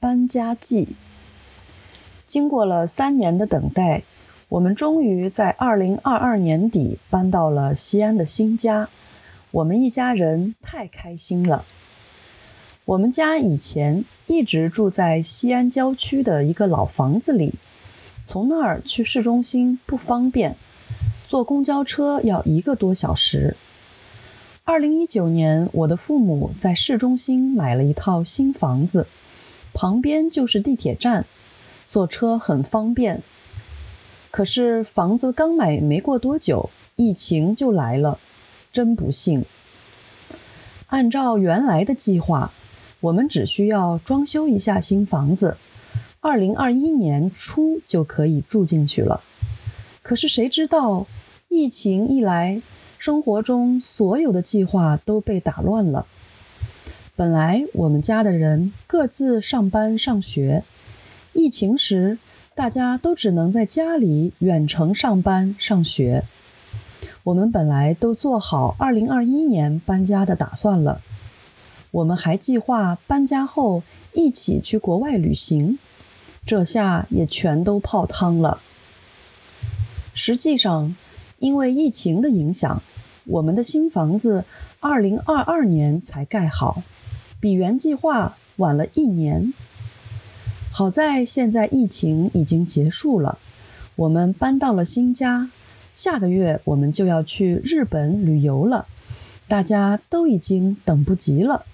搬家记。经过了3年的等待，我们终于在2022年底搬到了西安的新家。我们一家人太开心了。我们家以前一直住在西安郊区的一个老房子里，从那儿去市中心不方便，坐公交车要1个多小时。2019年，我的父母在市中心买了一套新房子，旁边就是地铁站，坐车很方便。可是房子刚买没过多久，疫情就来了，真不幸。按照原来的计划，我们只需要装修一下新房子，2021年初就可以住进去了。可是谁知道，疫情一来，生活中所有的计划都被打乱了。本来我们家的人各自上班上学，疫情时大家都只能在家里远程上班上学。我们本来都做好2021年搬家的打算了，我们还计划搬家后一起去国外旅行，这下也全都泡汤了。实际上，因为疫情的影响，我们的新房子2022年才盖好，比原计划晚了1年。好在现在疫情已经结束了，我们搬到了新家，下个月我们就要去日本旅游了，大家都已经等不及了。